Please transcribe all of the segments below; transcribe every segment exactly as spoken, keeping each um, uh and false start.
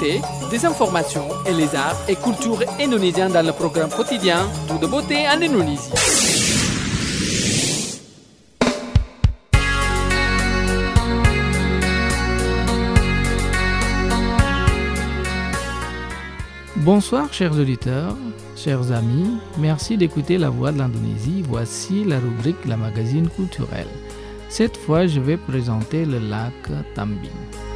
l'actualité, des informations et les arts et cultures indonésiens dans le programme quotidien Tout de beauté en Indonésie. Bonsoir chers auditeurs, chers amis, merci d'écouter La Voix de l'Indonésie. Voici la rubrique La Magazine culturelle. Cette fois, je vais présenter le lac Tambing.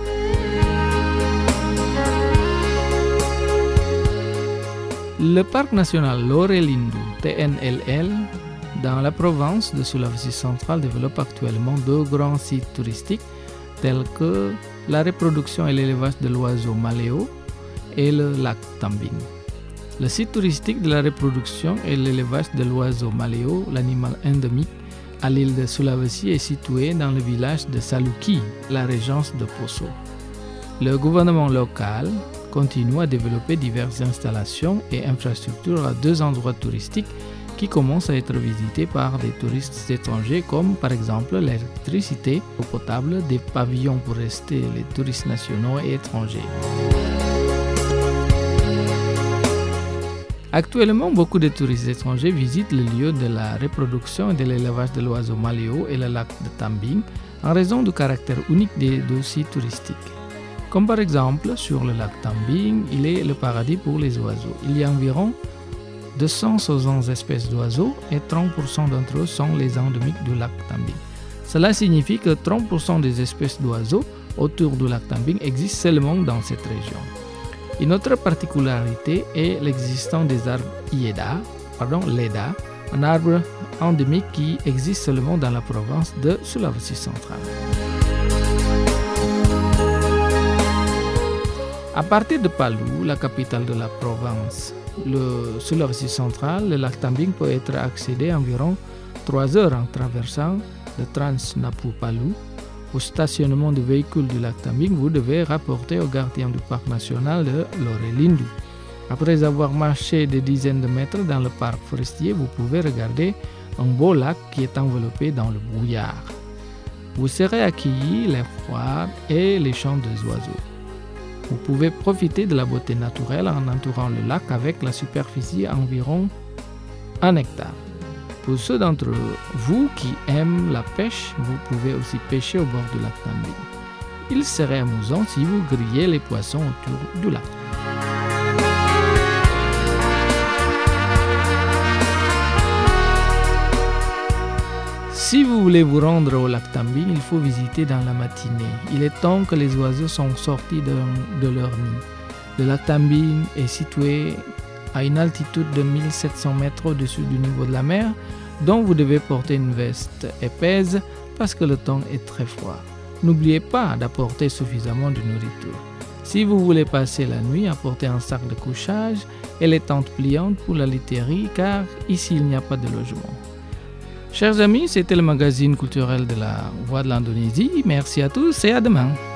Le parc national Lore-Lindu, T N L L, dans la province de Sulawesi centrale, développe actuellement deux grands sites touristiques tels que la reproduction et l'élevage de l'oiseau Maleo et le lac Tambing. Le site touristique de la reproduction et l'élevage de l'oiseau Maleo, l'animal endémique à l'île de Sulawesi, est situé dans le village de Saluki, la régence de Poso. Le gouvernement local continue à développer diverses installations et infrastructures à deux endroits touristiques qui commencent à être visités par des touristes étrangers, comme par exemple l'électricité, l'eau potable, des pavillons pour rester les touristes nationaux et étrangers. Actuellement, beaucoup de touristes étrangers visitent le lieu de la reproduction et de l'élevage de l'oiseau Maleo et le lac de Tambing en raison du caractère unique des deux sites touristiques. Comme par exemple, sur le lac Tambing, il est le paradis pour les oiseaux. Il y a environ deux cent soixante espèces d'oiseaux et trente pour cent d'entre eux sont les endémiques du lac Tambing. Cela signifie que trente pour cent des espèces d'oiseaux autour du lac Tambing existent seulement dans cette région. Une autre particularité est l'existence des arbres Ieda, pardon, Leda, un arbre endémique qui existe seulement dans la province de Sulawesi centrale. À partir de Palu, la capitale de la province, le Sulawesi central, le lac Tambing peut être accédé environ trois heures en traversant le Trans-Napu-Palu. Au stationnement de véhicules du lac Tambing, vous devez rapporter au gardien du parc national de Lore-Lindu. Après avoir marché des dizaines de mètres dans le parc forestier, vous pouvez regarder un beau lac qui est enveloppé dans le brouillard. Vous serez accueillis l'air froid et les chants des oiseaux. Vous pouvez profiter de la beauté naturelle en entourant le lac avec la superficie environ un hectare. Pour ceux d'entre vous qui aiment la pêche, vous pouvez aussi pêcher au bord du lac Tambing. Il serait amusant si vous grilliez les poissons autour du lac. Si vous voulez vous rendre au lac Tambing, il faut visiter dans la matinée. Il est temps que les oiseaux sont sortis de, de leur nid. Le lac Tambing est situé à une altitude de mille sept cents mètres au-dessus du niveau de la mer, dont vous devez porter une veste épaisse parce que le temps est très froid. N'oubliez pas d'apporter suffisamment de nourriture. Si vous voulez passer la nuit, apportez un sac de couchage et les tentes pliantes pour la literie, car ici il n'y a pas de logement. Chers amis, c'était le magazine culturel de la Voix de l'Indonésie. Merci à tous et à demain.